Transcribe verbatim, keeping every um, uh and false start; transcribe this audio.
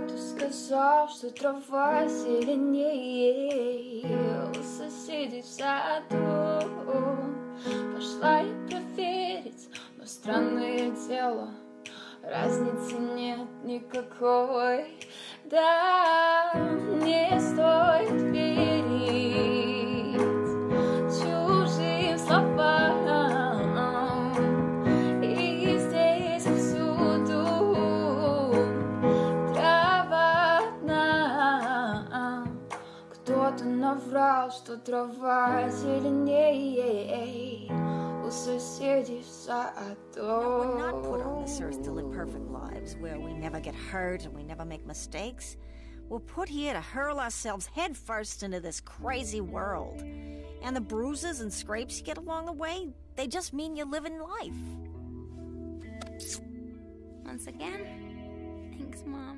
Кто-то сказал, что трава зеленее у соседей в саду. Пошла я проверить, но странное дело, разницы нет никакой. Да, не стоит верить чужим словам. И здесь всюду трава одна. Кто-то наврал, что трава зеленее у соседей в саду. No, we're not put on this earth to live perfect lives where we never get hurt and we never make mistakes. We're put here to hurl ourselves headfirst into this crazy world. And the bruises and scrapes you get along the way, they just mean you're living life. Once again, thanks, Mom.